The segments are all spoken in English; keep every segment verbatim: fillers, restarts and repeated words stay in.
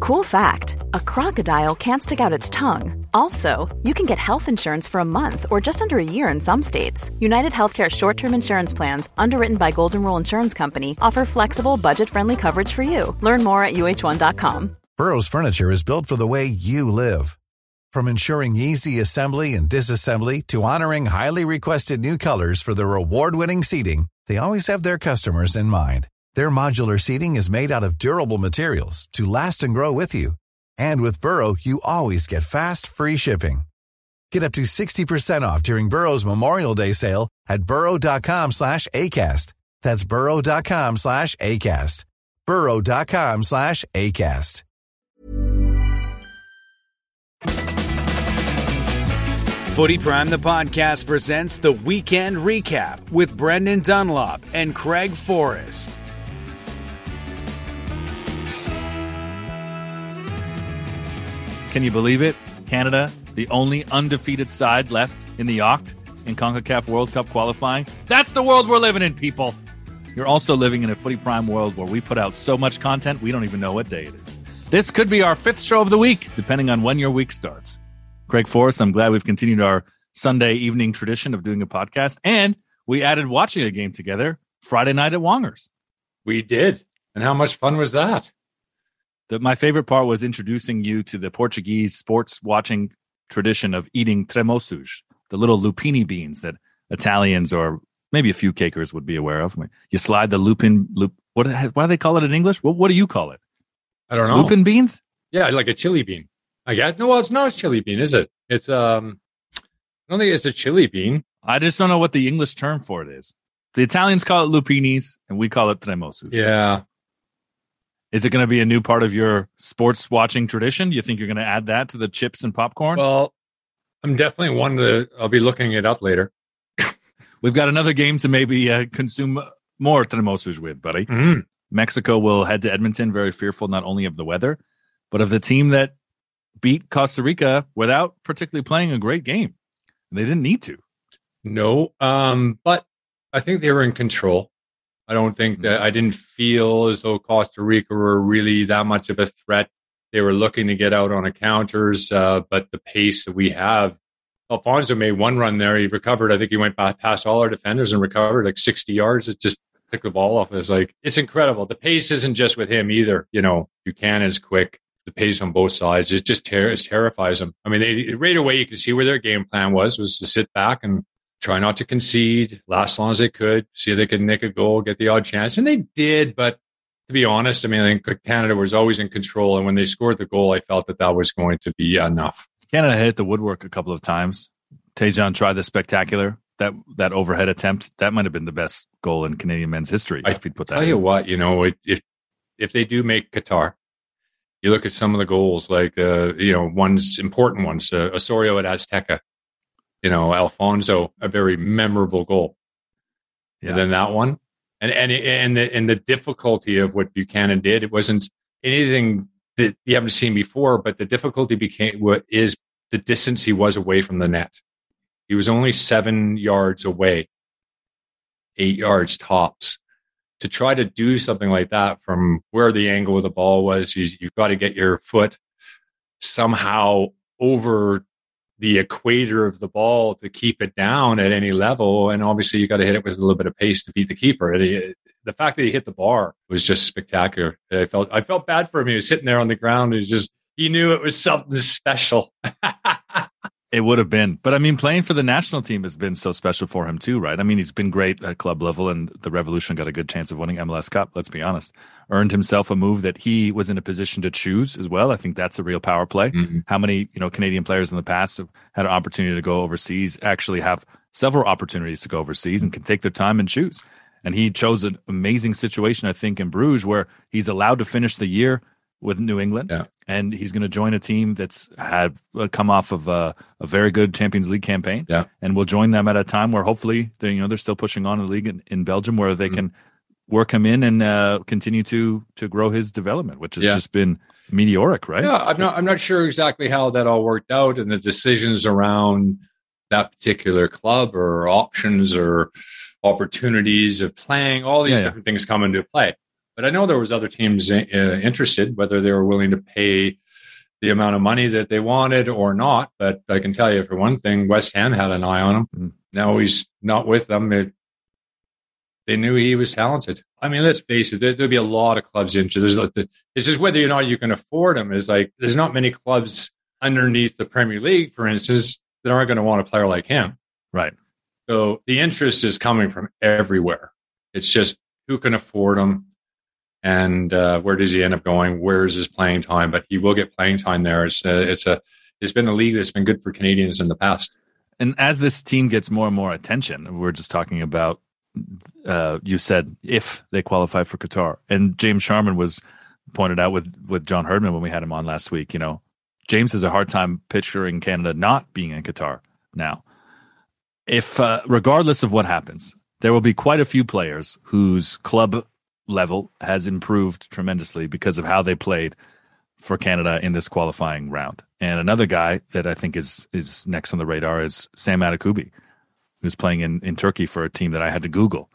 Cool fact, a crocodile can't stick out its tongue. Also, you can get health insurance for a month or just under a year in some states. United Healthcare short-term insurance plans, underwritten by Golden Rule Insurance Company, offer flexible, budget-friendly coverage for you. Learn more at U H one dot com. Burrow's furniture is built for the way you live. From ensuring easy assembly and disassembly to honoring highly requested new colors for their award-winning seating, they always have their customers in mind. Their modular seating is made out of durable materials to last and grow with you. And with Burrow, you always get fast, free shipping. Get up to sixty percent off during Burrow's Memorial Day sale at burrow.com slash ACAST. That's burrow.com slash ACAST. burrow.com slash ACAST. Footy Prime, the podcast, presents the Weekend Recap with Brendan Dunlop and Craig Forrest. Can you believe it? Canada, the only undefeated side left in the Oct in CONCACAF World Cup qualifying. That's the world we're living in, people. You're also living in a Footy Prime world where we put out so much content, we don't even know what day it is. This could be our fifth show of the week, depending on when your week starts. Craig Forrest, I'm glad we've continued our Sunday evening tradition of doing a podcast, and we added watching a game together Friday night at Wongers. We did. And how much fun was that? The, my favorite part was introducing you to the Portuguese sports watching tradition of eating tremoços, the little lupini beans that Italians or maybe a few cakers would be aware of. You slide the lupin, lup, what, what do they call it in English? What, what do you call it? I don't know. Lupin beans? Yeah, like a chili bean. I guess. No, well, it's not a chili bean, is it? It's, um, I don't think it's a chili bean. I just don't know what the English term for it is. The Italians call it lupinis, and we call it tremoços. Yeah. Is it going to be a new part of your sports watching tradition? Do you think you're going to add that to the chips and popcorn? Well, I'm definitely one to, I'll be looking it up later. We've got another game to maybe uh, consume more tremoços with, buddy. Mm-hmm. Mexico will head to Edmonton, very fearful not only of the weather, but of the team that beat Costa Rica without particularly playing a great game. They didn't need to. No, um, but I think they were in control. I don't think that I didn't feel as though Costa Rica were really that much of a threat. They were looking to get out on a counters, uh, but the pace that we have, Alfonso made one run there. He recovered. I think he went past all our defenders and recovered like sixty yards. It just took the ball off. It's like, it's incredible. The pace isn't just with him either. You know, Buchanan's quick. The pace on both sides, it just ter- it terrifies them. I mean, they, right away you could see where their game plan was, was to sit back and try not to concede, last as long as they could, see if they could nick a goal, get the odd chance. And they did, but to be honest, I mean, I think Canada was always in control. And when they scored the goal, I felt that that was going to be enough. Canada hit the woodwork a couple of times. Tejan tried the spectacular, that that overhead attempt. That might have been the best goal in Canadian men's history. I if he'd put that tell in. you what, you know, if if they do make Qatar, you look at some of the goals, like, uh, you know, ones, important ones, uh, Osorio at Azteca, you know, Alfonso, a very memorable goal. Yeah. And then that one. And and and the, and the difficulty of what Buchanan did, it wasn't anything that you haven't seen before, but the difficulty became what is the distance he was away from the net. He was only seven yards away, eight yards tops. To try to do something like that from where the angle of the ball was, you, you've got to get your foot somehow over the equator of the ball to keep it down at any level. And obviously you got to hit it with a little bit of pace to beat the keeper. And he, the fact that he hit the bar was just spectacular. I felt, I felt bad for him. He was sitting there on the ground. He just, he knew it was something special. It would have been. But I mean, playing for the national team has been so special for him too, right? I mean, he's been great at club level, and the Revolution got a good chance of winning M L S Cup, let's be honest. Earned himself a move that he was in a position to choose as well. I think that's a real power play. Mm-hmm. How many, you know, Canadian players in the past have had an opportunity to go overseas, actually have several opportunities to go overseas and can take their time and choose. And he chose an amazing situation, I think, in Bruges, where he's allowed to finish the year with New England, yeah. and he's going to join a team that's had uh, come off of a, a very good Champions League campaign, yeah. and we'll join them at a time where hopefully they, you know, they're still pushing on in the league in, in Belgium, where they mm-hmm. can work him in and uh, continue to to grow his development, which has yeah. just been meteoric, right? Yeah, I'm not I'm not sure exactly how that all worked out, and the decisions around that particular club or options or opportunities of playing, all these yeah, different yeah. things come into play. But I know there was other teams uh, interested, whether they were willing to pay the amount of money that they wanted or not. But I can tell you for one thing, West Ham had an eye on him. Mm. Now he's not with them. It, they knew he was talented. I mean, let's face it, there, there'll be a lot of clubs interested. There's, it's just whether or not you can afford him. Is like, there's not many clubs underneath the Premier League, for instance, that aren't going to want a player like him. Right. So the interest is coming from everywhere. It's just who can afford him. And uh, where does he end up going? Where is his playing time? But he will get playing time there. It's a, it's a, it's been a league that's been good for Canadians in the past. And as this team gets more and more attention, we're just talking about, uh, you said if they qualify for Qatar, and James Sharman was pointed out with, with John Herdman when we had him on last week. You know, James has a hard time picturing Canada not being in Qatar now. If uh, regardless of what happens, there will be quite a few players whose club level has improved tremendously because of how they played for Canada in this qualifying round. And another guy that I think is is next on the radar is Sam Adekubi, who's playing in, in Turkey for a team that I had to Google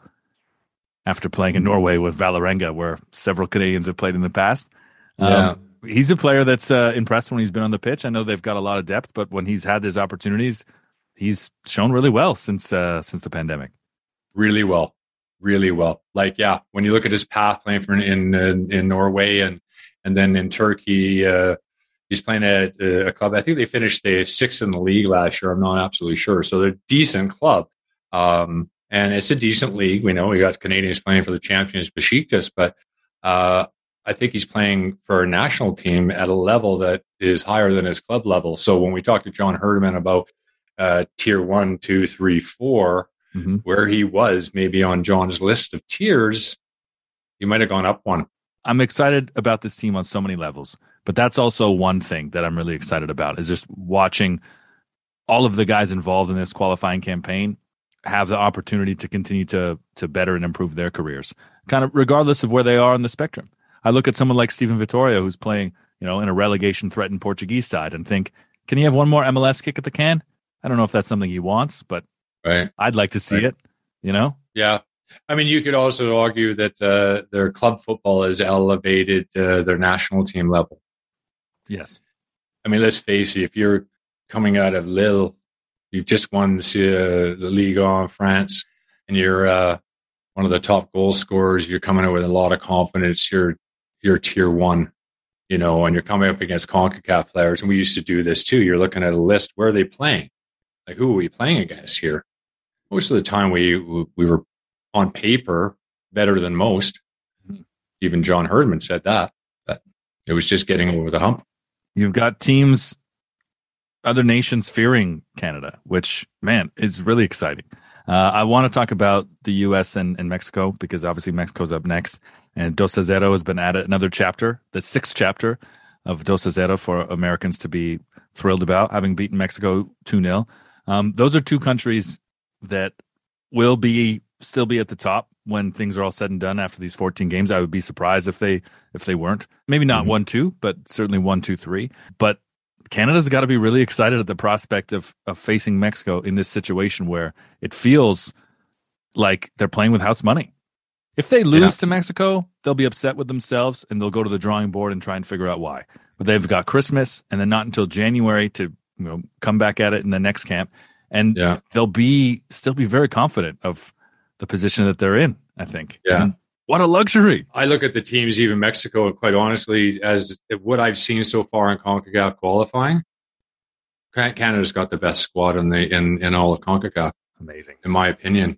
after playing in Norway with Vålerenga, where several Canadians have played in the past. Yeah. Um, he's a player that's uh, impressed when he's been on the pitch. I know they've got a lot of depth, but when he's had his opportunities, he's shown really well since uh, since the pandemic. Really well. Really well. Like, yeah, when you look at his path playing for in in, in Norway and and then in Turkey, uh, he's playing at a club. I think they finished the sixth in the league last year. I'm not absolutely sure. So they're a decent club. Um, and it's a decent league. We know we got Canadians playing for the champions, Besiktas, but uh, I think he's playing for a national team at a level that is higher than his club level. So when we talked to John Herdman about uh, tier one, two, three, four, Mm-hmm. where he was maybe on John's list of tiers, he might have gone up one. I'm excited about this team on so many levels, but that's also one thing that I'm really excited about is just watching all of the guys involved in this qualifying campaign have the opportunity to continue to to better and improve their careers, kind of regardless of where they are on the spectrum. I look at someone like Steven Vitória, who's playing, you know, in a relegation-threatened Portuguese side, and think, can he have one more M L S kick at the can? I don't know if that's something he wants, but right. I'd like to see right. it, you know? Yeah. I mean, you could also argue that uh, their club football has elevated uh, their national team level. Yes. I mean, let's face it, if you're coming out of Lille, you've just won the, uh, the Ligue one in France, and you're uh, one of the top goal scorers, you're coming out with a lot of confidence, you're, you're tier one, you know, and you're coming up against CONCACAF players. And we used to do this too. You're looking at a list. Where are they playing? Like, who are we playing against here? Most of the time we we were on paper better than most. Even John Herdman said that. But it was just getting over the hump. You've got teams, other nations fearing Canada, which, man, is really exciting. Uh, I want to talk about the U S and, and Mexico because obviously Mexico's up next. And Dos a Zero has been added, another chapter, the sixth chapter of Dos a Zero for Americans to be thrilled about, having beaten Mexico two nil. Um, those are two countries that will be still be at the top when things are all said and done after these fourteen games. I would be surprised if they if they weren't. Maybe not mm-hmm. one two, but certainly one two three. But Canada's got to be really excited at the prospect of of facing Mexico in this situation where it feels like they're playing with house money. If they lose yeah. to Mexico, they'll be upset with themselves and they'll go to the drawing board and try and figure out why. But they've got Christmas and then not until January to, you know, come back at it in the next camp. And yeah. they'll be still be very confident of the position that they're in, I think. Yeah. And what a luxury. I look at the teams, even Mexico, and quite honestly, as what I've seen so far in CONCACAF qualifying, Canada's got the best squad in the in, in all of CONCACAF. Amazing. In my opinion.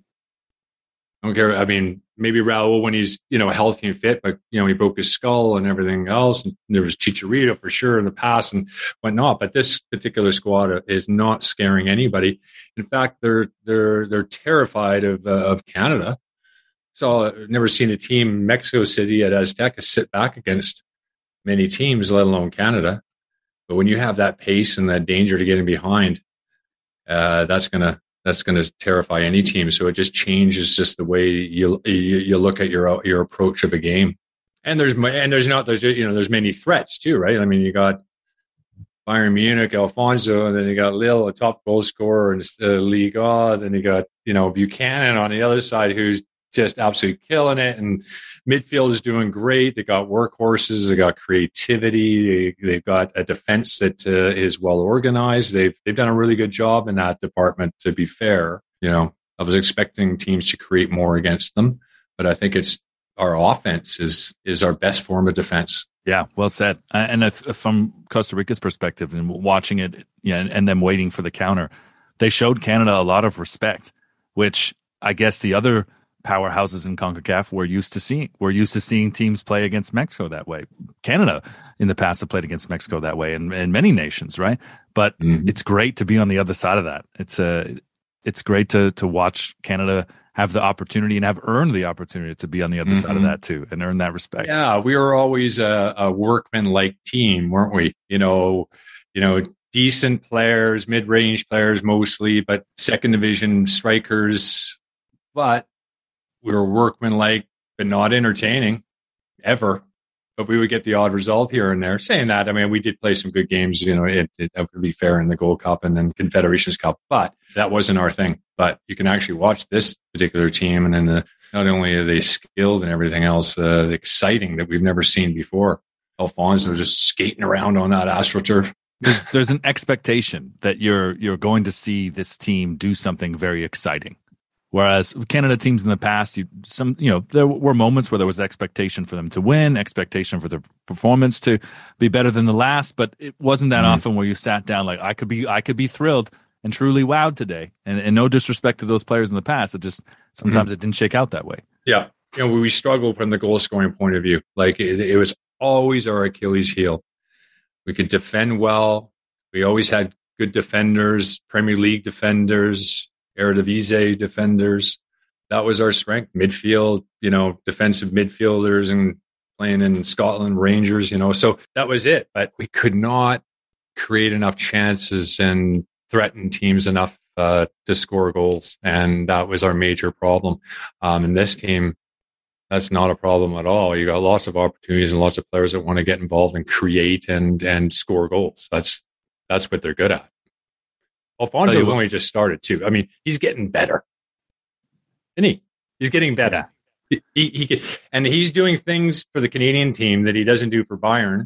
I don't care. I mean, maybe Raul when he's, you know, healthy and fit, but, you know, he broke his skull and everything else. And there was Chicharito for sure in the past and whatnot. But this particular squad is not scaring anybody. In fact, they're they're they're terrified of uh, of Canada. So I've never seen a team in Mexico City at Azteca sit back against many teams, let alone Canada. But when you have that pace and that danger to getting behind, uh, that's gonna that's going to terrify any team. So it just changes just the way you, you you look at your your approach of a game. And there's and there's not there's you know there's many threats too, right? I mean, you got Bayern Munich, Alfonso, and then you got Lille, a top goal scorer in the uh, Liga. Then you got you know Buchanan on the other side, who's just absolutely killing it. And midfield is doing great. They got workhorses. They got creativity. They, they've got a defense that uh, is well organized. They've they've done a really good job in that department. To be fair, you know, I was expecting teams to create more against them, but I think it's our offense is is our best form of defense. Yeah, well said. Uh, and if, if from Costa Rica's perspective and watching it, yeah, and, and them waiting for the counter, they showed Canada a lot of respect, which I guess the other powerhouses in CONCACAF we're used to seeing. We're used to seeing teams play against Mexico that way. Canada in the past have played against Mexico that way, and, and many nations, right? But mm-hmm. it's great to be on the other side of that. It's a, it's great to to watch Canada have the opportunity and have earned the opportunity to be on the other mm-hmm. side of that too, and earn that respect. Yeah, we were always a, a workman-like team, weren't we? You know, you know, decent players, mid-range players mostly, but second division strikers. But we were workman-like, but not entertaining ever. But we would get the odd result here and there. Saying that, I mean, we did play some good games, you know, it, it, that would be fair in the Gold Cup and then Confederations Cup, but that wasn't our thing. But you can actually watch this particular team, and then the, not only are they skilled and everything else, uh, exciting that we've never seen before. Alfonso just skating around on that AstroTurf. There's, there's an expectation that you're you're going to see this team do something very exciting. Whereas Canada teams in the past, you some you know there were moments where there was expectation for them to win, expectation for their performance to be better than the last, but it wasn't that mm-hmm. often where you sat down like I could be I could be thrilled and truly wowed today. And, and no disrespect to those players in the past, it just sometimes mm-hmm. it didn't shake out that way. Yeah, you know we struggled from the goal scoring point of view. Like it, it was always our Achilles heel. We could defend well. We always had good defenders, Premier League defenders, Eredivisie defenders. That was our strength. Midfield, you know, defensive midfielders and playing in Scotland Rangers, you know. So that was it. But we could not create enough chances and threaten teams enough uh, to score goals. And that was our major problem. Um, in this team, that's not a problem at all. You got lots of opportunities and lots of players that want to get involved and create and and score goals. That's that's what they're good at. Alfonso's only just started too. I mean, he's getting better, isn't he? He's getting better. Yeah. He, he, he and he's doing things for the Canadian team that he doesn't do for Bayern.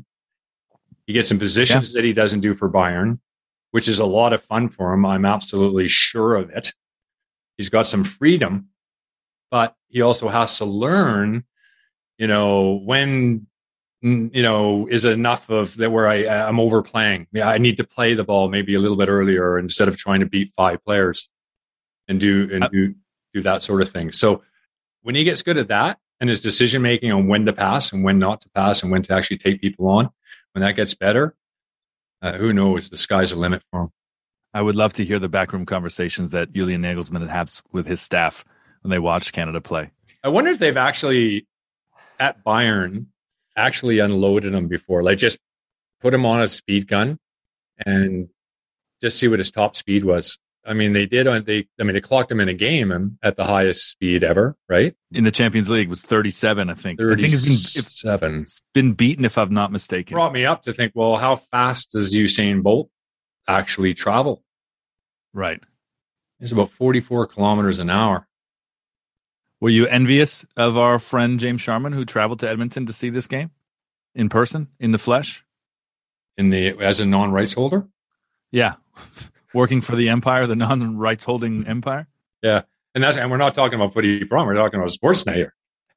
He gets in positions yeah. that he doesn't do for Bayern, which is a lot of fun for him. I'm absolutely sure of it. He's got some freedom, but he also has to learn, you know, when. You know, is enough of that where I, I'm overplaying. Yeah, I need to play the ball maybe a little bit earlier instead of trying to beat five players and do and do do that sort of thing. So when he gets good at that and his decision making on when to pass and when not to pass and when to actually take people on, when that gets better, uh, who knows? The sky's the limit for him. I would love to hear the backroom conversations that Julian Nagelsmann has with his staff when they watch Canada play. I wonder if they've actually at Bayern. actually unloaded him before, like just put him on a speed gun and just see what his top speed was. I mean, they did on they. I mean, they clocked him in a game and at the highest speed ever, right? In the Champions League, it was thirty-seven, I think. I think it's been, it's been beaten, if I'm not mistaken. Brought me up to think, well, how fast does Usain Bolt actually travel? Right, it's about forty-four kilometers an hour. Were you envious of our friend James Sharman, who traveled to Edmonton to see this game in person, in the flesh? In the as a non-rights holder? Yeah. Working for the Empire, the non-rights holding Empire? Yeah. And that's and we're not talking about footy prom, we're talking about Sportsnet here.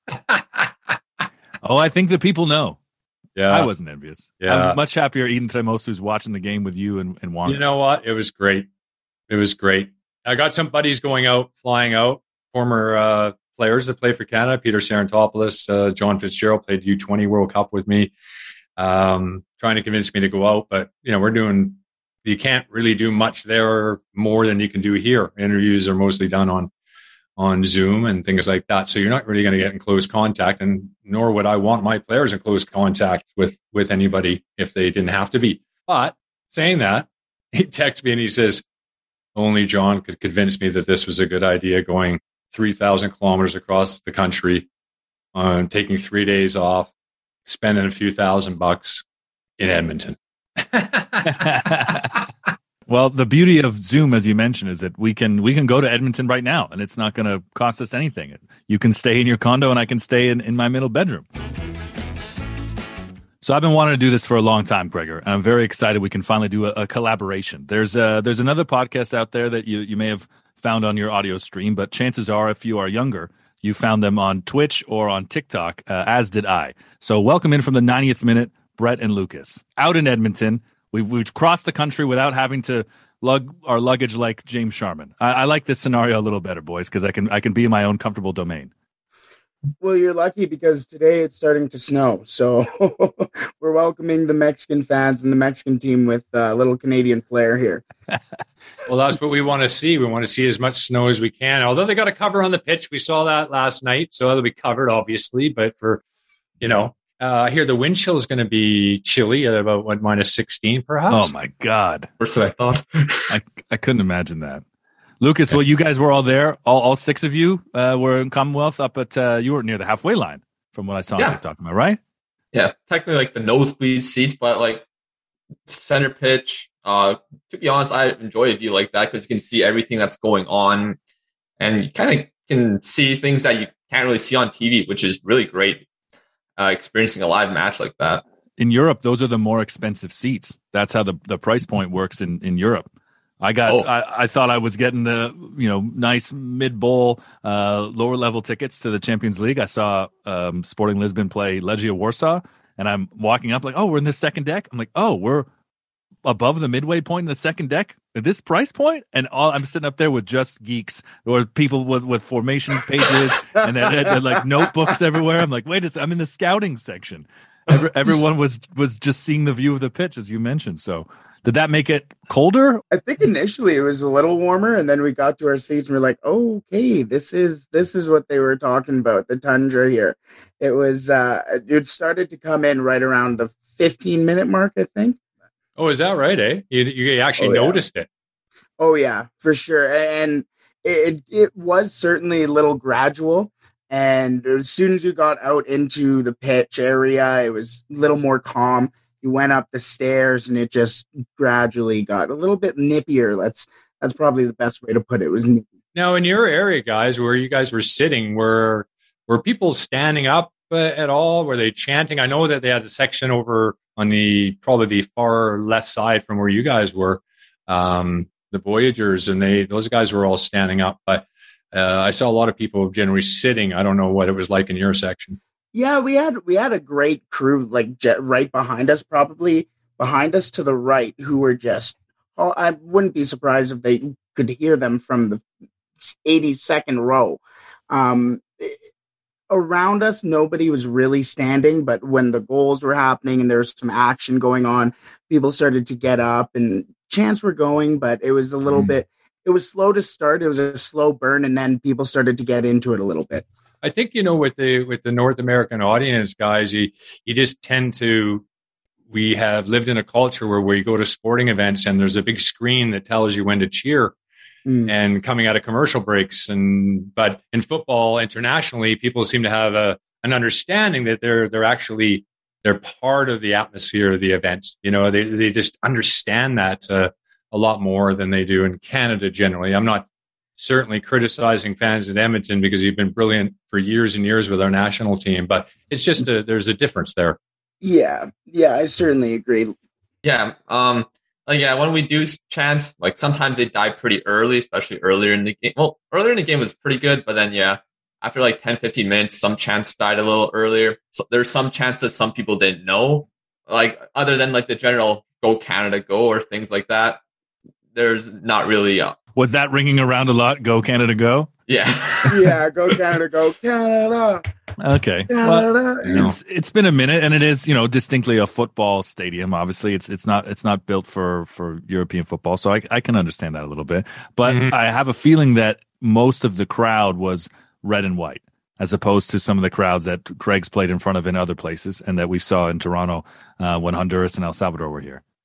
Oh, I think the people know. Yeah. I wasn't envious. Yeah. I'm much happier Eden Tremosu's watching the game with you and, and Juan. You know what? It was great. It was great. I got some buddies going out, flying out, former uh players that play for Canada. Peter Sarantopoulos, uh, John Fitzgerald played U twenty World Cup with me, um, trying to convince me to go out. But, you know, we're doing, you can't really do much there more than you can do here. Interviews are mostly done on, on Zoom and things like that. So you're not really going to get in close contact, and nor would I want my players in close contact with, with anybody if they didn't have to be. But saying that, he texts me and he says, only John could convince me that this was a good idea, going three thousand kilometers across the country, on uh, taking three days off, spending a few thousand bucks in Edmonton. Well, the beauty of Zoom, as you mentioned, is that we can we can go to Edmonton right now, and it's not going to cost us anything. You can stay in your condo, and I can stay in, in my middle bedroom. So I've been wanting to do this for a long time, Gregor, and I'm very excited we can finally do a, a collaboration. There's a, there's another podcast out there that you, you may have found on your audio stream, but chances are, if you are younger, you found them on Twitch or on TikTok, uh, as did I. So welcome in from the ninetieth minute, Brett and Lucas. Out in Edmonton, we've, we've crossed the country without having to lug our luggage like James Sharman. I, I like this scenario a little better, boys, because I can I can be in my own comfortable domain. Well, you're lucky because today it's starting to snow. So we're welcoming the Mexican fans and the Mexican team with a uh, little Canadian flair here. Well, that's what we want to see. We want to see as much snow as we can. Although they got a cover on the pitch. We saw that last night. So it'll be covered, obviously. But for, you know, uh, I hear the wind chill is going to be chilly at about, what, minus sixteen, perhaps? Oh, my God. Worse than I thought. I, I couldn't imagine that. Lucas, well, you guys were all there. All, all six of you uh, were in Commonwealth up at, uh, you were near the halfway line from what I saw on yeah. TikTok, am I right? Yeah, technically like the nosebleed seats, but like center pitch. Uh, to be honest, I enjoy a view like that because you can see everything that's going on and you kind of can see things that you can't really see on T V, which is really great. Uh, experiencing a live match like that. In Europe, those are the more expensive seats. That's how the, the price point works in, in Europe. I got. Oh. I, I thought I was getting the you know nice mid bowl, uh, lower level tickets to the Champions League. I saw um, Sporting Lisbon play Legia Warsaw, and I'm walking up like, oh, we're in the second deck. I'm like, oh, we're above the midway point in the second deck at this price point, and all I'm sitting up there with just geeks or people with, with formation pages and then, and, like notebooks everywhere. I'm like, wait, a I'm in the scouting section. Every, everyone was was just seeing the view of the pitch, as you mentioned. So. Did that make it colder? I think initially it was a little warmer, and then we got to our seats and we're like, oh, okay, this is this is what they were talking about, the tundra here. It was uh, it started to come in right around the fifteen minute mark, I think. Oh, is that right, eh? You, you actually oh, noticed yeah. it. Oh, yeah, for sure. And it it was certainly a little gradual. And as soon as you got out into the pitch area, it was a little more calm. You went up the stairs and it just gradually got a little bit nippier. That's that's probably the best way to put it. It was nippy. Now, in your area, guys, where you guys were sitting, were were people standing up uh, at all? Were they chanting? I know that they had a section over on the probably the far left side from where you guys were, um, the Voyagers, and they those guys were all standing up. But uh, I saw a lot of people generally sitting. I don't know what it was like in your section. Yeah, we had we had a great crew like j- right behind us, probably behind us to the right, who were just. Oh, I wouldn't be surprised if they could hear them from the eighty-second row. Um, around us, nobody was really standing, but when the goals were happening and there was some action going on, people started to get up and chants were going, but it was a little mm. bit. It was slow to start. It was a slow burn, and then people started to get into it a little bit. I think, you know, with the with the North American audience, guys, you you just tend to, we have lived in a culture where we go to sporting events and there's a big screen that tells you when to cheer mm. and coming out of commercial breaks. And but in football internationally, people seem to have a an understanding that they're they're actually they're part of the atmosphere of the event. You know, they they just understand that uh, a lot more than they do in Canada generally. I'm not certainly criticizing fans in Edmonton because you've been brilliant for years and years with our national team, but it's just a, there's a difference there. Yeah. Yeah. I certainly agree. Yeah. Um, like, yeah, when we do chants, like sometimes they die pretty early, especially earlier in the game. Well, earlier in the game was pretty good, but then, yeah, after like ten, fifteen minutes, some chants died a little earlier. So there's some chants that some people didn't know, like other than like the general "Go Canada, Go" or things like that. There's not really uh, Was that ringing around a lot? Go Canada, go. Yeah, yeah. Go Canada, go Canada. Okay, Canada. Well, you know, it's it's been a minute, and it is you know distinctly a football stadium. Obviously, it's it's not it's not built for for European football, so I I can understand that a little bit. But mm-hmm. I have a feeling that most of the crowd was red and white, as opposed to some of the crowds that Craig's played in front of in other places, and that we saw in Toronto uh, when Honduras and El Salvador were here.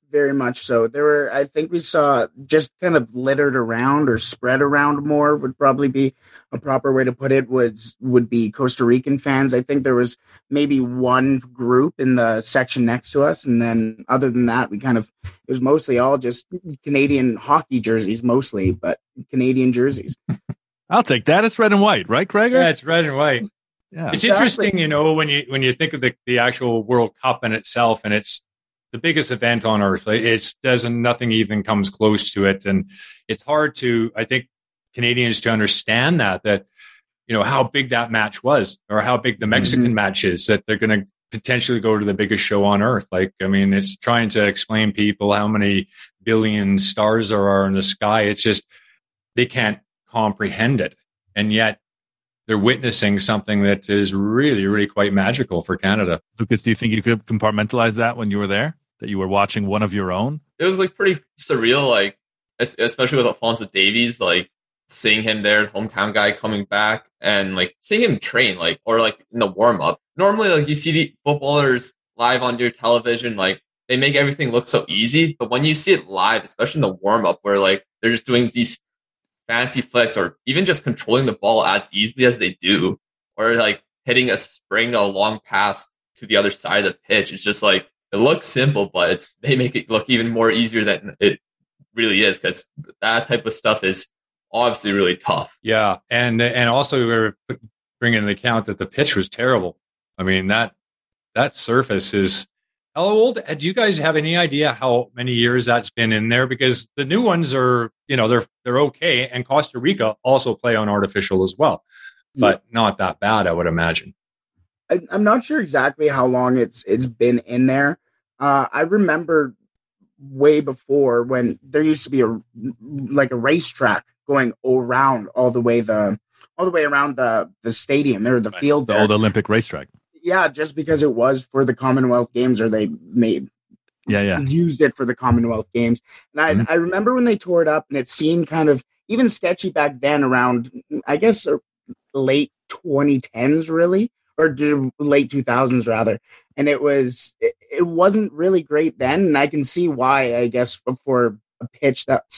Very much so. There were, I think we saw just kind of littered around or spread around more would probably be a proper way to put it, was would be Costa Rican fans. I think there was maybe one group in the section next to us. And then other than that, we kind of, it was mostly all just Canadian hockey jerseys, mostly, but Canadian jerseys. I'll take that. It's red and white, right, Gregor? Yeah, it's red and white. Yeah. It's Exactly. interesting, you know, when you when you think of the, the actual World Cup in itself, and it's the biggest event on earth. It's doesn't nothing even comes close to it, and it's hard to, I think, Canadians to understand that that you know how big that match was, or how big the Mexican mm-hmm. match is. That they're going to potentially go to the biggest show on earth. Like, I mean, it's trying to explain people how many billion stars there are in the sky. It's just they can't comprehend it, and yet they're witnessing something that is really, really quite magical for Canada. Lucas, do you think you could compartmentalize that when you were there? That you were watching one of your own? It was like pretty surreal, like especially with Alphonso Davies, like seeing him there, hometown guy coming back, and like seeing him train, like or like in the warm up. Normally, like you see the footballers live on your television, like they make everything look so easy, but when you see it live, especially in the warm up, where like they're just doing these fancy flicks, or even just controlling the ball as easily as they do, or like hitting a spring, a long pass to the other side of the pitch, it's just like. It looks simple, but it's they make it look even more easier than it really is, because that type of stuff is obviously really tough. Yeah, and and also we were bringing into account that the pitch was terrible. I mean that that surface is how old? Do you guys have any idea how many years that's been in there? Because the new ones are, you know, they're they're okay, and Costa Rica also play on artificial as well, but yeah. not that bad, I would imagine. I, I'm not sure exactly how long it's it's been in there. Uh, I remember way before when there used to be a like a racetrack going around all the way the all the way around the the stadium or the right. field there. The old Olympic racetrack. Yeah, just because it was for the Commonwealth Games, or they made yeah yeah used it for the Commonwealth Games. And I mm-hmm. I remember when they tore it up, and it seemed kind of even sketchy back then, around I guess late twenty tens, really. Or late two thousands rather. And it was, it, it wasn't really great then. And I can see why, I guess, for a pitch that's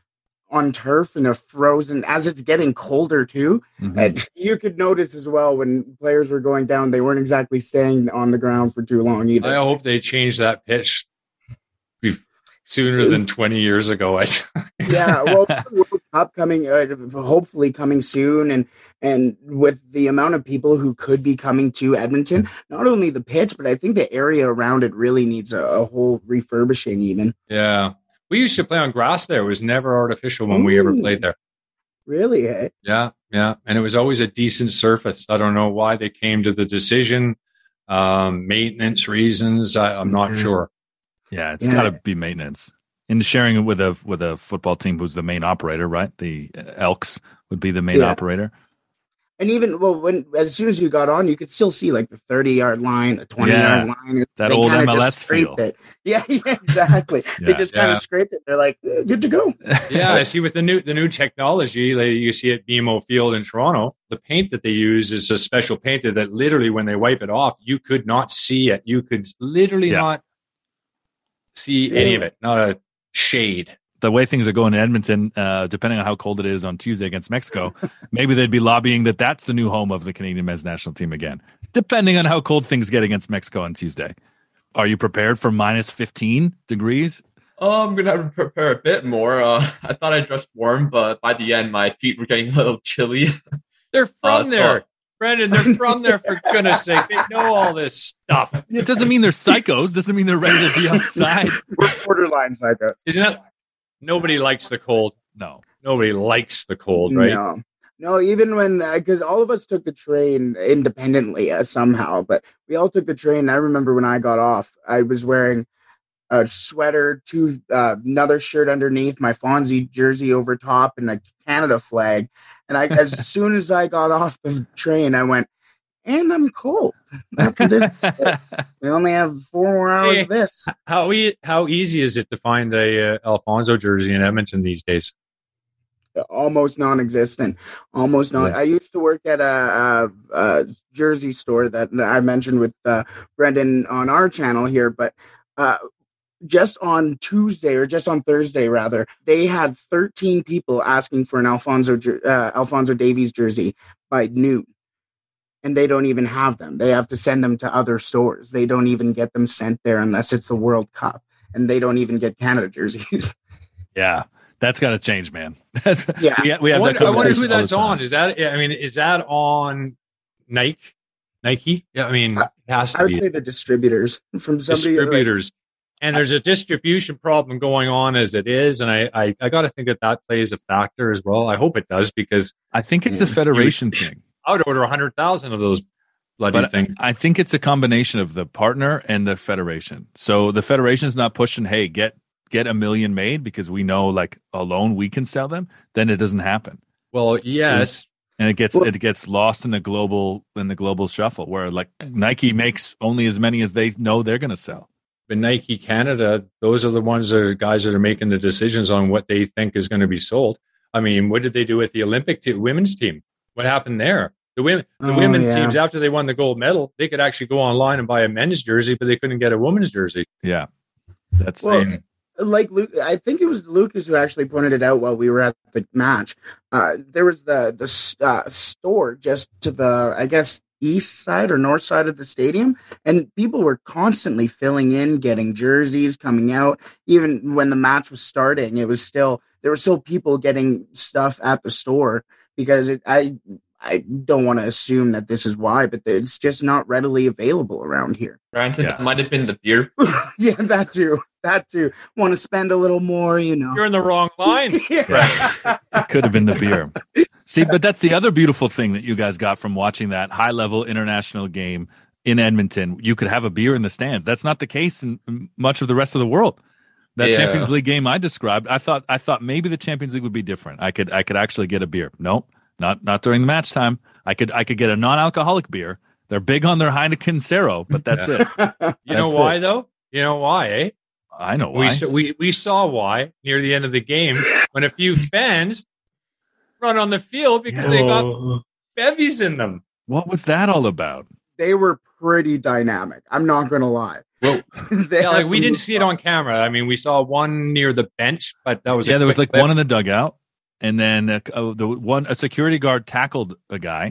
on turf and a frozen, as it's getting colder too. Mm-hmm. And you could notice as well when players were going down, they weren't exactly staying on the ground for too long either. I hope they change that pitch sooner than twenty years ago. Yeah, well, World Cup coming, uh, hopefully coming soon, and and with the amount of people who could be coming to Edmonton, not only the pitch, but I think the area around it really needs a, a whole refurbishing. Even yeah, we used to play on grass there. It was never artificial when Ooh, we ever played there. Really? Eh? Yeah, yeah, and it was always a decent surface. I don't know why they came to the decision. Um, maintenance reasons, I, I'm not mm-hmm. sure. Yeah, it's yeah. got to be maintenance. And sharing it with a with a football team who's the main operator, right? The Elks would be the main yeah. operator. And even, well, when as soon as you got on, you could still see like the thirty-yard line, the twenty-yard yeah. line. That they old M L S feel. It. Yeah, yeah, exactly. yeah. They just kind of yeah. scraped it. They're like, eh, good to go. Yeah, I see with the new the new technology, like you see at B M O Field in Toronto, the paint that they use is a special paint that literally when they wipe it off, you could not see it. You could literally yeah. not see yeah. any of it, not a shade. The way things are going in Edmonton, uh, depending on how cold it is on Tuesday against Mexico, maybe they'd be lobbying that that's the new home of the Canadian men's national team again, depending on how cold things get against Mexico on Tuesday. Are you prepared for minus fifteen degrees? Oh, I'm going to have to prepare a bit more. Uh, I thought I dressed warm, but by the end, my feet were getting a little chilly. They're from uh, there. So- Brendan, they're from there, for goodness sake. They know all this stuff. It doesn't mean they're psychos. Doesn't mean they're ready to be outside. We're borderline psychos. Isn't it? Nobody likes the cold. No. Nobody likes the cold, right? No. No, even when, because uh, all of us took the train independently uh, somehow, but we all took the train. I remember when I got off, I was wearing a sweater, two, uh, another shirt underneath, my Fonzie jersey over top, and a Canada flag. And I, as soon as I got off the train, I went, and I'm cold. After this, we only have four more hours hey, of this. How e- how easy is it to find a uh, Alphonso jersey in Edmonton these days? Almost non-existent. Almost non. Yeah. I used to work at a, a, a jersey store that I mentioned with uh, Brendan on our channel here, but uh, just on Tuesday or just on Thursday, rather, they had thirteen people asking for an Alfonso uh, Alfonso Davies jersey by noon. And they don't even have them. They have to send them to other stores. They don't even get them sent there unless it's the World Cup. And they don't even get Canada jerseys. Yeah, that's got to change, man. Yeah. we, we have I wonder, that I wonder conversation who all that's the time. on. Is that, I mean, is that on Nike? Nike? Yeah, I mean, it has to I would be. say the distributors from somebody. Distributors. Like, and there's a distribution problem going on as it is. And I, I, I got to think that that plays a factor as well. I hope it does, because I think it's a federation thing. I would order one hundred thousand of those bloody But things. I think it's a combination of the partner and the federation. So the federation's not pushing, hey, get get a million made because we know like alone we can sell them. Then it doesn't happen. Well, yes. And it gets Well- it gets lost in the global in the global shuffle where like Nike makes only as many as they know they're going to sell. But Nike Canada, those are the ones that are guys that are making the decisions on what they think is going to be sold. I mean, what did they do with the Olympic te- women's team? What happened there? The women, the Oh, women yeah. teams, after they won the gold medal, they could actually go online and buy a men's jersey, but they couldn't get a women's jersey. Yeah. That's Well, um, like Luke, I think it was Lucas who actually pointed it out while we were at the match. Uh, there was the the uh, store just to the, I guess, east side or north side of the stadium, and people were constantly filling in, getting jerseys, coming out. Even when the match was starting, it was still there were still people getting stuff at the store because it, I I don't want to assume that this is why, but it's just not readily available around here. Granted, Yeah. that might have been the beer. Yeah, that too. That too. Want to spend a little more, you know. You're in the wrong line. Yeah. it could have been the beer. See, but that's the other beautiful thing that you guys got from watching that high level international game in Edmonton. You could have a beer in the stands. That's not the case in much of the rest of the world. That Yeah. Champions League game I described, I thought I thought maybe the Champions League would be different. I could I could actually get a beer. Nope, not not during the match time. I could I could get a non-alcoholic beer. They're big on their Heineken Zero, but that's it. You know That's why, it. though? You know why, eh? I know We, why. saw, we, we saw why near the end of the game when a few fans run on the field because they got bevies in them. What was that all about? They were pretty dynamic. I'm not going to lie. Well, They yeah, had like we some didn't good see it stuff. on camera. I mean, we saw one near the bench, but that was a Yeah, there was quick like clip. one in the dugout, and then uh, uh, the one a security guard tackled a guy.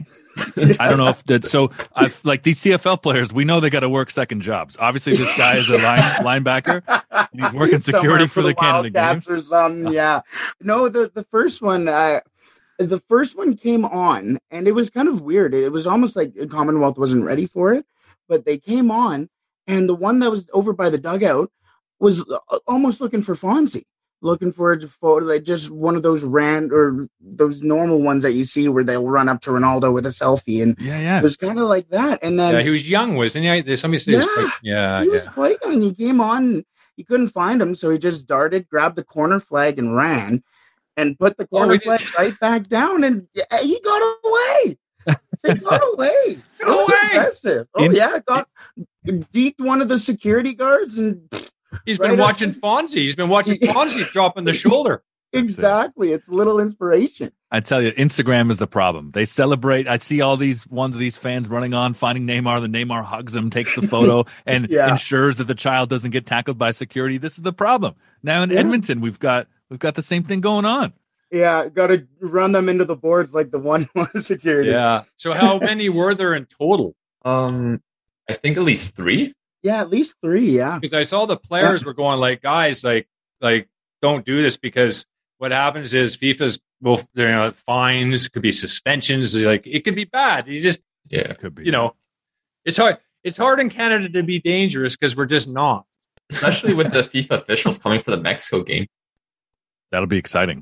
I don't know if that. So, I've like these C F L players, we know they got to work second jobs. Obviously, this guy is a line, linebacker. And he's working security Somewhere for the Canada Wildcats games. or something. Yeah. No, the the first one. Uh, the first one came on, and it was kind of weird. It was almost like Commonwealth wasn't ready for it, but they came on, and the one that was over by the dugout was uh, almost looking for Fonzie. Looking for a photo, like just one of those ran or those normal ones that you see where they'll run up to Ronaldo with a selfie, and Yeah, yeah. it was kind of like that. And then Yeah, he was young, wasn't he? Somebody said he was Yeah. quite, yeah, he yeah. was quite young. He came on, he couldn't find him, so he just darted, grabbed the corner flag, and ran, and put the corner we flag did- right back down, and yeah, he got away. They got away. It was away! impressive. Oh In- yeah, got deked one of the security guards, and He's Right been up- watching Fonzie. He's been watching Fonzie dropping the shoulder. exactly, it's a little inspiration. I tell you, Instagram is the problem. They celebrate. I see all these ones of these fans running on, finding Neymar. The Neymar hugs him, takes the photo, and Yeah. ensures that the child doesn't get tackled by security. This is the problem. Now in Yeah. Edmonton, we've got we've got the same thing going on. Yeah, got to run them into the boards like the one one security. Yeah. So how many were there in total? Um, I think at least three. Yeah, at least three. Yeah, Because I saw the players were going like, guys, like, like don't do this because what happens is FIFA's will, you know, fines could be suspensions. Like it could be bad. You just, Yeah. It could be. you know, it's hard. It's hard in Canada to be dangerous because we're just not. Especially with the FIFA officials coming for the Mexico game. That'll be exciting.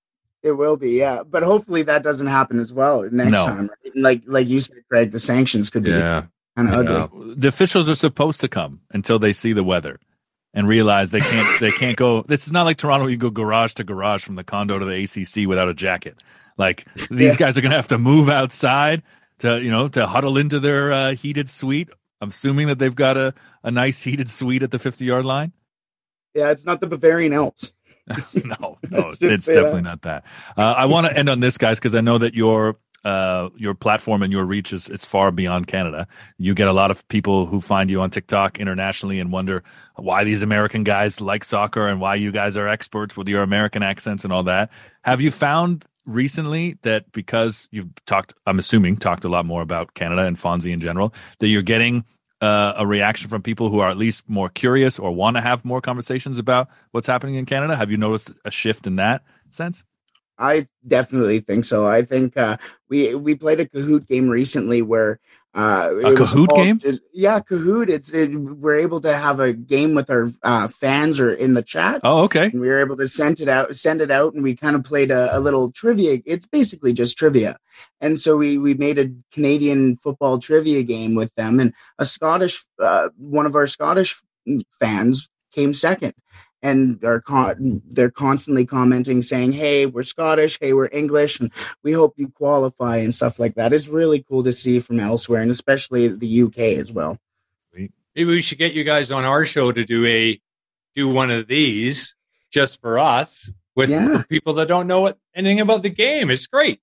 it will be. Yeah, but hopefully that doesn't happen as well next No. time. Right? Like like you said, Craig, the sanctions could be kind of Yeah. ugly. The officials are supposed to come until they see the weather and realize they can't they can't go. This is not like Toronto. You go garage to garage from the condo to the A C C without a jacket. Like these Yeah. guys are going to have to move outside to you know to huddle into their uh, heated suite. I'm assuming that they've got a, a nice heated suite at the fifty yard line. Yeah, it's not the Bavarian Alps. no, no, Let's just it's say definitely that. not that. Uh, I want to end on this, guys, because I know that you're uh, your platform and your reach is it's far beyond Canada. You get a lot of people who find you on TikTok internationally and wonder why these American guys like soccer and why you guys are experts with your American accents and all that. Have you found recently that because you've talked, I'm assuming, talked a lot more about Canada and Fonzie in general, that you're getting uh, a reaction from people who are at least more curious or want to have more conversations about what's happening in Canada? Have you noticed a shift in that sense? I definitely think so. I think uh, we we played a Kahoot game recently where uh, a Kahoot all, game. Just, yeah, Kahoot. It's it, we're able to have a game with our uh, fans or in the chat. Oh, okay. And we were able to send it out, send it out, and we kind of played a, a little trivia. It's basically just trivia, and so we we made a Canadian football trivia game with them, and a Scottish uh, one of our Scottish fans came second. And are con- they're constantly commenting, saying, "Hey, we're Scottish. Hey, we're English, and we hope you qualify," and stuff like that. It's really cool to see from elsewhere, and especially the U K as well. Maybe we should get you guys on our show to do a do one of these just for us with yeah. people that don't know what, anything about the game. It's great.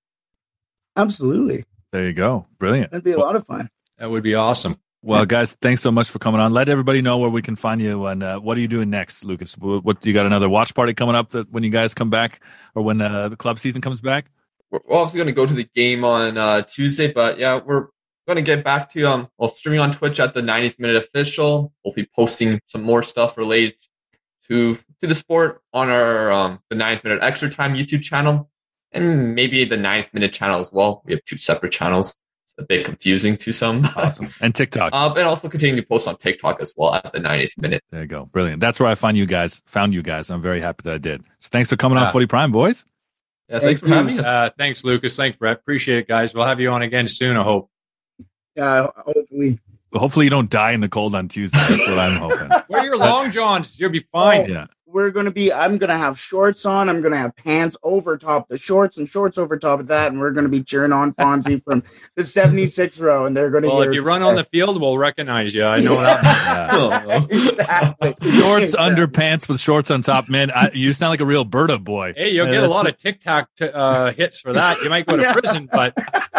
Absolutely. There you go. Brilliant. That'd be a well, lot of fun. That would be awesome. Well, guys, thanks so much for coming on. Let everybody know where we can find you. And uh, what are you doing next, Lucas? What, what you got? Another watch party coming up that when you guys come back, or when uh, the club season comes back? We're obviously going to go to the game on uh, Tuesday, but yeah, we're going to get back to um, well, streaming on Twitch at the ninetieth Minute Official. Hopefully, posting some more stuff related to to the sport on our um, the ninetieth Minute Extra Time YouTube channel, and maybe the ninetieth Minute channel as well. We have two separate channels. A bit confusing to some. Awesome. And TikTok. Uh, and also continue to post on TikTok as well at the ninetieth Minute. There you go. Brilliant. That's where I find you guys, found you guys. I'm very happy that I did. So thanks for coming yeah. on Footy Prime, boys. Yeah, thanks Thank for you. having us. Uh, thanks, Lucas. Thanks, Brett. Appreciate it, guys. We'll have you on again soon, I hope. Yeah, uh, hopefully. Hopefully you don't die in the cold on Tuesday. That's what I'm hoping. Wear your long johns. You'll be fine. Oh, yeah. We're going to be, I'm going to have shorts on. I'm going to have pants over top the shorts and shorts over top of that. And we're going to be cheering on Fonzie from the seventy-sixth row. And they're going to Well, hear if you run on the field, we'll recognize you. I know yeah. that. exactly. Shorts, exactly. underpants with shorts on top. Man, I, you sound like a real Berta boy. Hey, you'll uh, get a lot of TikTok t- uh, hits for that. You might go to yeah. prison, but...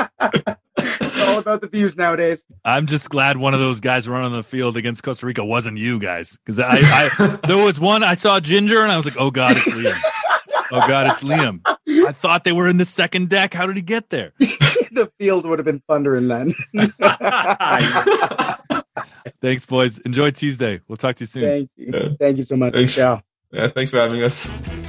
It's all about the views nowadays. I'm just glad one of those guys running on the field against Costa Rica wasn't you guys. Because I, I there was one, I saw Ginger, and I was like, oh, God, it's Liam. Oh, God, it's Liam. I thought they were in the second deck. How did he get there? The field would have been thundering then. Thanks, boys. Enjoy Tuesday. We'll talk to you soon. Thank you. Yeah. Thank you so much. Thanks. Ciao. Yeah, thanks for having us.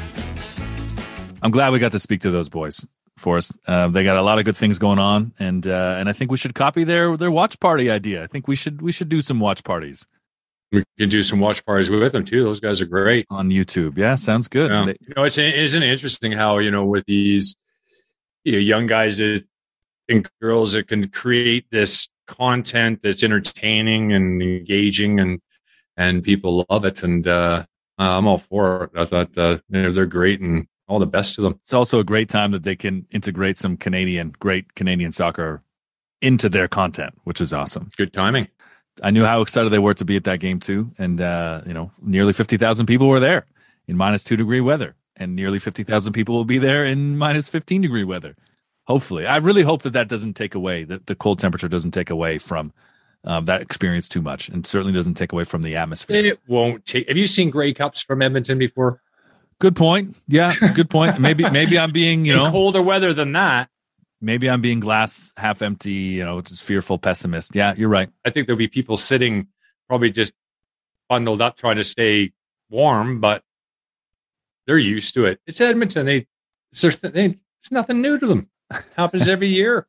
I'm glad we got to speak to those boys. For us, uh, they got a lot of good things going on, and uh, and I think we should copy their their watch party idea. I think we should we should do some watch parties. We can do some watch parties with them too. Those guys are great on YouTube. Yeah, sounds good. Yeah. They, you know, it's isn't it interesting how you know with these you know, young guys that, and girls that can create this content that's entertaining and engaging, and and people love it, and uh, I'm all for it. I thought uh, you know, they're great and. All the best to them. It's also a great time that they can integrate some Canadian, great Canadian soccer into their content, which is awesome. Good timing. I knew how excited they were to be at that game too. And, uh, you know, nearly fifty thousand people were there in minus two degree weather, and nearly fifty thousand people will be there in minus fifteen degree weather. Hopefully. I really hope that that doesn't take away, that the cold temperature doesn't take away from um, that experience too much, and certainly doesn't take away from the atmosphere. It won't take. Have you seen Grey Cups from Edmonton before? Good point. Yeah, good point. Maybe maybe I'm being, you know, in colder weather than that. Maybe I'm being glass half empty, you know, just fearful pessimist. Yeah, you're right. I think there'll be people sitting probably just bundled up trying to stay warm, but they're used to it. It's Edmonton. They, it's, they, it's nothing new to them. It happens every year.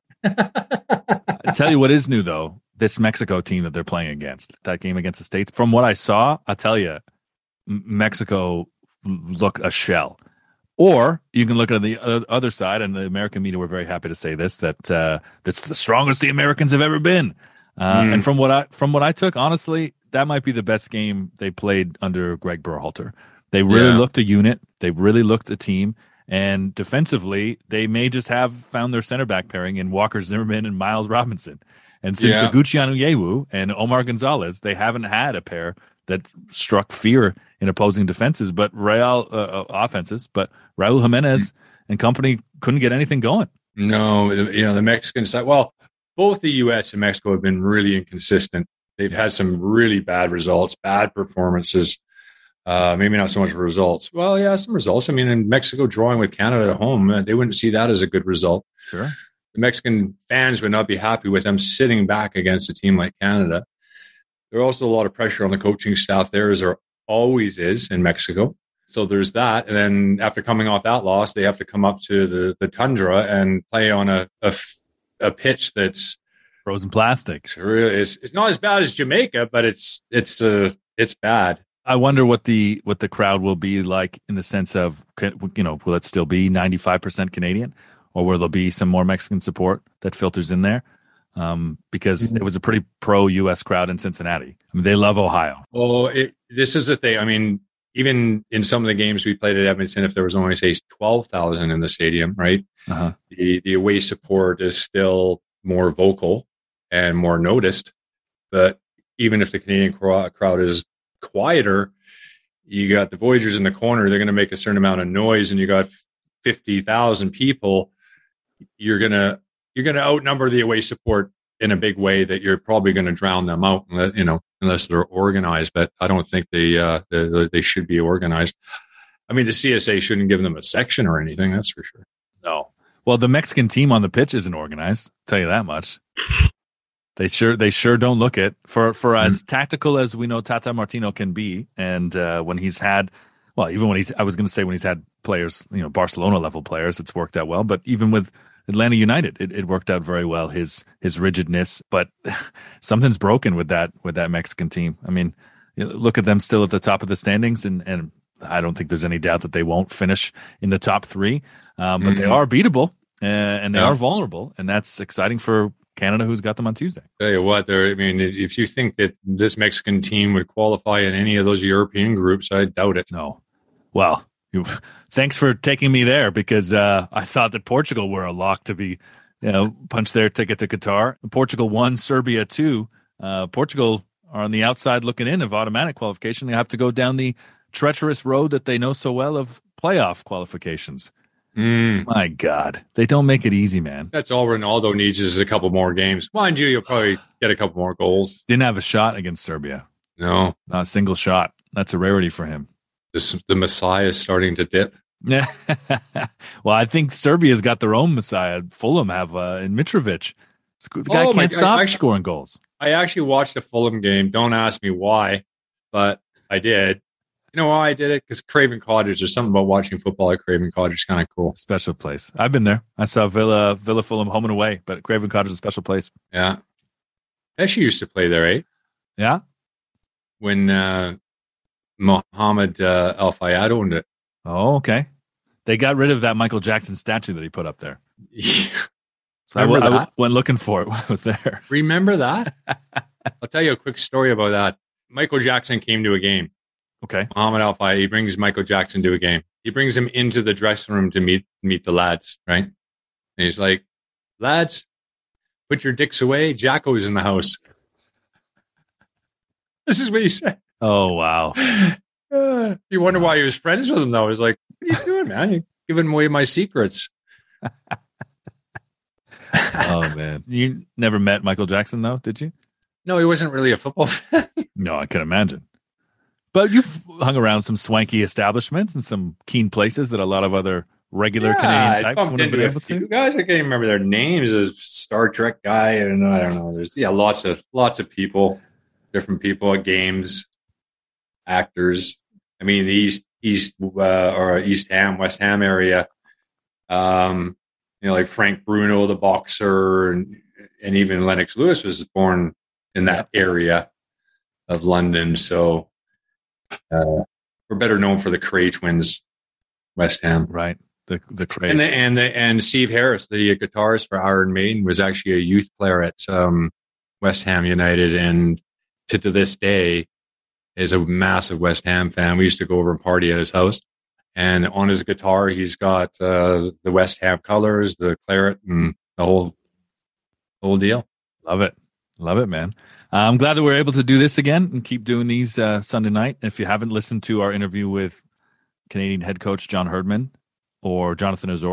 I tell you what is new, though, this Mexico team that they're playing against, that game against the States. From what I saw, I'll tell you, Mexico look a shell. Or you can look at the other side, and the American media were very happy to say this, that uh, that's the strongest the Americans have ever been. Uh, mm. And from what I from what I took, honestly, that might be the best game they played under Greg Berhalter. They really yeah. looked a unit. They really looked a team. And defensively, they may just have found their center back pairing in Walker Zimmerman and Miles Robinson. And since yeah. Oguchi Onyewu and Omar Gonzalez, they haven't had a pair that struck fear in opposing defenses, but Real uh, offenses, but Raul Jimenez and company couldn't get anything going. No, you know, the Mexican side, well, both the U S and Mexico have been really inconsistent. They've had some really bad results, bad performances. Uh, maybe not so much results. Well, yeah, some results. I mean, in Mexico drawing with Canada at home, uh, they wouldn't see that as a good result. Sure. The Mexican fans would not be happy with them sitting back against a team like Canada. There are also a lot of pressure on the coaching staff there, as there always is in Mexico. So there's that. And then after coming off that loss, they have to come up to the, the tundra and play on a, a, a pitch that's frozen plastic. It's, it's not as bad as Jamaica, but it's it's uh, it's bad. I wonder what the what the crowd will be like in the sense of, you know, will it still be ninety-five percent Canadian, or will there be some more Mexican support that filters in there? Um, because mm-hmm. it was a pretty pro-U S crowd in Cincinnati. I mean, they love Ohio. Oh, it, this is the thing. I mean, even in some of the games we played at Edmonton, if there was only, say, twelve thousand in the stadium, right? Uh-huh. The, the away support is still more vocal and more noticed. But even if the Canadian crowd is quieter, you got the Voyagers in the corner, they're going to make a certain amount of noise, and you got fifty thousand people. You're going to you're going to outnumber the away support in a big way that you're probably going to drown them out, you know, unless they're organized. But I don't think they, uh, they, they should be organized. I mean, the C S A shouldn't give them a section or anything. That's for sure. No. Well, the Mexican team on the pitch isn't organized. I'll tell you that much. They sure, they sure don't look it. For, for mm-hmm. as tactical as we know Tata Martino can be. And, uh, when he's had, well, even when he's, I was going to say when he's had players, you know, Barcelona level players, it's worked out well. But even with Atlanta United, it, it worked out very well, his his rigidness, but something's broken with that with that Mexican team. I mean, you know, look at them still at the top of the standings, and, and I don't think there's any doubt that they won't finish in the top three, um, but mm-hmm. they are beatable, uh, and they yeah. are vulnerable, and that's exciting for Canada, who's got them on Tuesday. Tell you what, there. I mean, if you think that this Mexican team would qualify in any of those European groups, I doubt it. No. Well, you, thanks for taking me there, because uh, I thought that Portugal were a lock to be, you know, punch their ticket to Qatar. Portugal won, Serbia two. Uh, Portugal are on the outside looking in of automatic qualification. They have to go down the treacherous road that they know so well of playoff qualifications. Mm. My God, they don't make it easy, man. That's all Ronaldo needs is a couple more games. Mind you, you'll probably get a couple more goals. Didn't have a shot against Serbia. No. Not a single shot. That's a rarity for him. This, the Messiah is starting to dip. Yeah. Well, I think Serbia's got their own Messiah. Fulham have uh, in Mitrovic. The guy oh, can't my, stop actually, scoring goals. I actually watched a Fulham game. Don't ask me why, but I did. You know why I did it? Because Craven Cottage. There's something about watching football at Craven Cottage kind of cool. Special place. I've been there. I saw Villa, Villa Fulham home and away, but Craven Cottage is a special place. Yeah. Pesci used to play there, eh? Yeah. When uh, Mohammed uh, Al Fayed owned it. Oh, okay. They got rid of that Michael Jackson statue that he put up there. Yeah. So I, I, I went looking for it when I was there. Remember that? I'll tell you a quick story about that. Michael Jackson came to a game. Okay. Mohammed Al Fayed, he brings Michael Jackson to a game. He brings him into the dressing room to meet meet the lads, right? And he's like, lads, put your dicks away. Jacko's in the house. This is what he said. Oh, wow. Uh, you wonder why he was friends with him, though. He's like, what are you doing, man? You're giving away my secrets. Oh, man. You never met Michael Jackson, though, did you? No, he wasn't really a football fan. No, I can imagine. But you've hung around some swanky establishments and some keen places that a lot of other regular yeah, Canadian types wouldn't have been able to. Guys, I can't even remember their names. There's a Star Trek guy, and I don't know. There's yeah, lots of lots of people, different people at games, actors. I mean, the East East uh, or East Ham, West Ham area. Um, you know, like Frank Bruno, the boxer, and and even Lennox Lewis was born in that area of London. So. Uh, we're better known for the Cray twins, West Ham, right? The the Cray and the, and the, and Steve Harris, the guitarist for Iron Maiden, was actually a youth player at um, West Ham United, and to to this day is a massive West Ham fan. We used to go over and party at his house, and on his guitar, he's got uh, the West Ham colors, the claret, and the whole whole deal. Love it, love it, man. I'm glad that we're able to do this again and keep doing these uh, Sunday night. If you haven't listened to our interview with Canadian head coach John Herdman or Jonathan Osorio,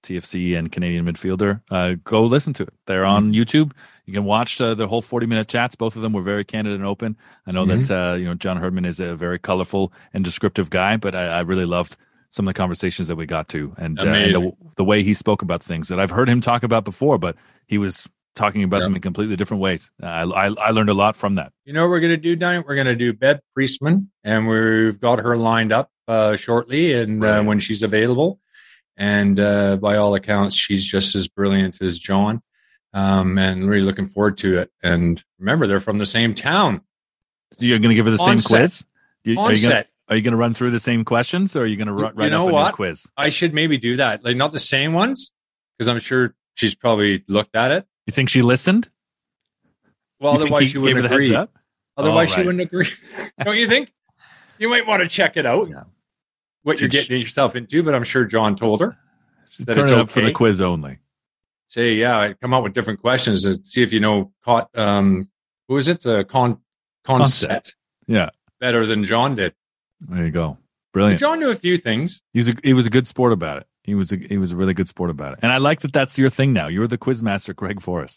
T F C and Canadian midfielder. Uh, go listen to it. They're on mm-hmm. YouTube. You can watch uh, the whole forty-minute chats. Both of them were very candid and open. I know mm-hmm. that uh, you know John Herdman is a very colorful and descriptive guy, but I, I really loved some of the conversations that we got to, and, uh, and the, the way he spoke about things that I've heard him talk about before, but he was talking about yep. them in completely different ways. Uh, I, I I learned a lot from that. You know what we're going to do, Diane? We're going to do Bev Priestman, and we've got her lined up uh, shortly, and right. uh, when she's available. And uh, by all accounts, she's just as brilliant as John, um, and really looking forward to it. And remember, they're from the same town. So you're going to give her the On same set. quiz? You, On are you gonna, set. Are you going to run through the same questions, or are you going to r- write you know up a what? new quiz? I should maybe do that. Like, not the same ones, because I'm sure she's probably looked at it. You think she listened? Well, you otherwise she wouldn't agree. Otherwise oh, right. she wouldn't agree. Don't you think? You might want to check it out, yeah. what you're getting yourself into, but I'm sure John told her that Turn it's it okay. up for the quiz only. Say, yeah, I come up with different questions and see if you know caught um who is it? Uh, con Concept. Yeah. Better than John did. There you go. Brilliant. But John knew a few things. He was a, he was a good sport about it. He was a, he was a really good sport about it. And I like that that's your thing now. You're the quiz master, Greg Forrest.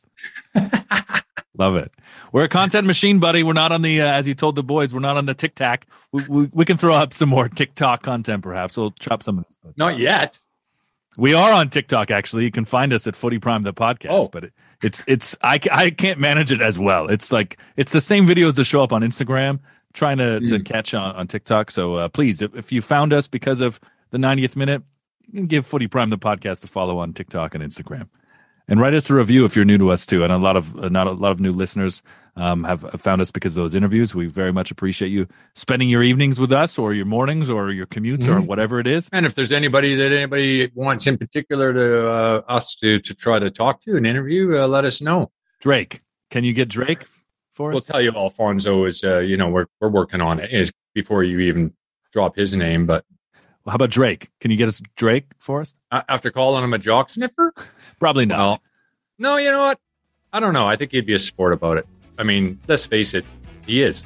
Love it. We're a content machine, buddy. We're not on the, uh, as you told the boys, we're not on the TikTok. We, we, we can throw up some more TikTok content, perhaps. We'll chop some of this. Not yet. We are on TikTok, actually. You can find us at Footy Prime, the podcast. Oh. But it, it's, it's, I, I can't manage it as well. It's like, it's the same videos that show up on Instagram, trying to, mm. to catch on, on TikTok. So uh, please, if, if you found us because of the ninetieth minute, you can give Footy Prime, the podcast, a follow on TikTok and Instagram. And write us a review if you're new to us too. And a lot of uh, not a lot of new listeners um, have found us because of those interviews. We very much appreciate you spending your evenings with us, or your mornings, or your commutes, mm-hmm. or whatever it is. And if there's anybody that anybody wants in particular to uh, us to to try to talk to and interview, uh, let us know. Drake, can you get Drake for us? We'll tell you, Alfonso is. Uh, you know, we're we're working on it is before you even drop his name, but. Well, how about Drake? Can you get us Drake for us? Uh, after calling him a jock sniffer? Probably not. Well, no, you know what? I don't know. I think he'd be a sport about it. I mean, let's face it, he is.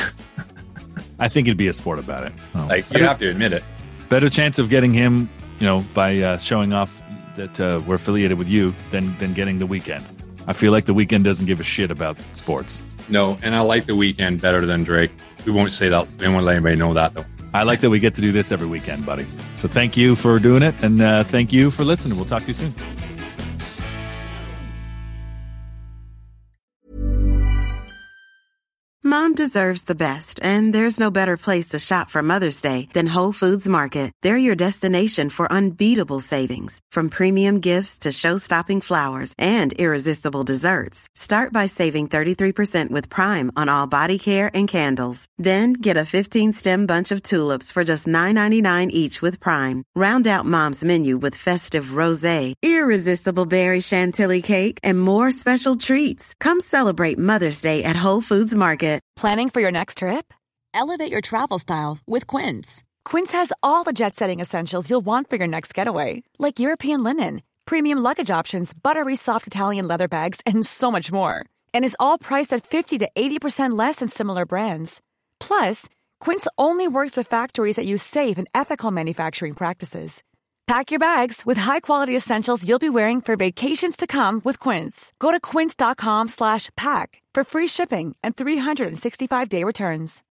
I think he'd be a sport about it. Oh. Like, you have to admit it. Better chance of getting him, you know, by uh, showing off that uh, we're affiliated with you than, than getting the Weeknd. I feel like the Weeknd doesn't give a shit about sports. No, and I like the Weeknd better than Drake. We won't say that. We won't let anybody know that, though. I like that we get to do this every weekend, buddy. So thank you for doing it, and uh, thank you for listening. We'll talk to you soon. Mom deserves the best, and there's no better place to shop for Mother's Day than Whole Foods Market. They're your destination for unbeatable savings, from premium gifts to show-stopping flowers and irresistible desserts. Start by saving thirty-three percent with Prime on all body care and candles. Then get a fifteen-stem bunch of tulips for just nine ninety-nine each with Prime. Round out Mom's menu with festive rosé, irresistible berry chantilly cake, and more special treats. Come celebrate Mother's Day at Whole Foods Market. Planning for your next trip? Elevate your travel style with Quince. Quince has all the jet-setting essentials you'll want for your next getaway, like European linen, premium luggage options, buttery soft Italian leather bags, and so much more. And is all priced at fifty to eighty percent less than similar brands. Plus, Quince only works with factories that use safe and ethical manufacturing practices. Pack your bags with high-quality essentials you'll be wearing for vacations to come with Quince. Go to quince.com slash pack for free shipping and three sixty-five day returns.